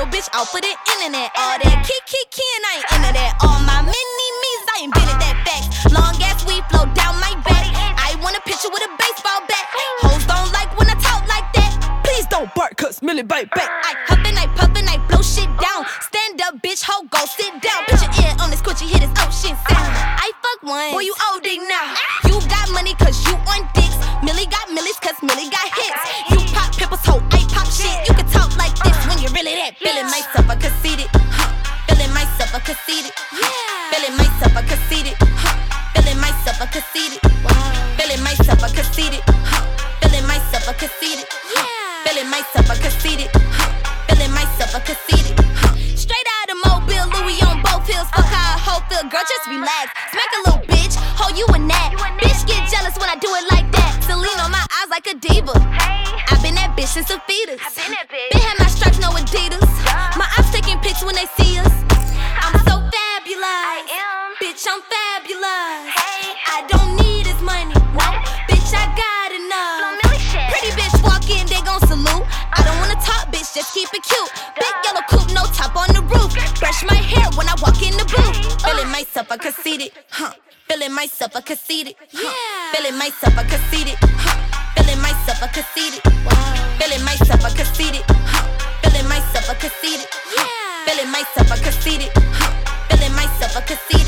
your bitch off of the internet. All that kiki and I ain't into that. All my mini-me's, I invented that fact. Long ass weed flow down my back. I want a picture with a baseball bat. Hoes don't like when I talk like that. Please don't bark, cause Millie bite back. I huffin', I puffin', I blow shit down. Stand up, bitch, ho, go sit down. Put your ear on this quitchy, hit his ocean sound. I fuck one, boy, you OD now. You got money cause you on dicks. Millie got millies cause Millie got hits. You pop pimples, ho, I pop shit. You can talk like this when you're really that. Feeling myself, I conceited. Feeling myself, I conceited. Feeling myself, I conceited. Feeling myself, I conceited. Feeling myself, I conceited. Feeling myself, I conceited. Feeling myself, I conceited. Feeling myself, I conceited. Straight out of Mobile, Louis on both hills. Fuck how a hoe feel, girl, just relax. Smack a little bitch, ho, you a gnat. Bitch get jealous when I do it like that. Celine on my eyes like a diva. I been that bitch since a fetus. Been had my stripes, no Adidas. My ops taking pics when they see us. I'm so fabulous. Bitch, I'm fabulous. I don't need his money. No, bitch, I got enough. Pretty bitch walk in, they gon' salute. I don't wanna talk, bitch, just keep it cute. Big yellow coupe, no top on the roof. Brush my hair when I walk in the booth. Feeling myself, I conceited. Feeling myself, I conceited. Feeling myself, I conceited. Feeling myself, I conceited. Feeling myself, I conceited. Feeling myself, I conceited. Feeling myself, I conceited. Feeling myself, I conceited.